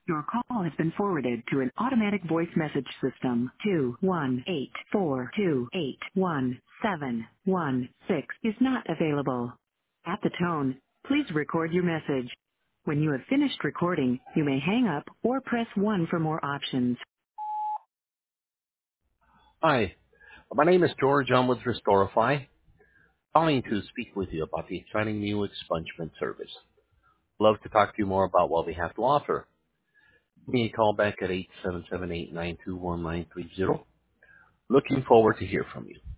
Your call has been forwarded to an automatic voice message system. 21842811716 is not available. At the tone, please record your message. When you have finished recording, you may hang up or press 1 for more options. Hi, my name is George. I'm with Restorify, calling to speak with you about the exciting new expungement service. Love to talk to you more about what we have to offer. Give me a call back at 877-892-1930. Looking forward to hear from you.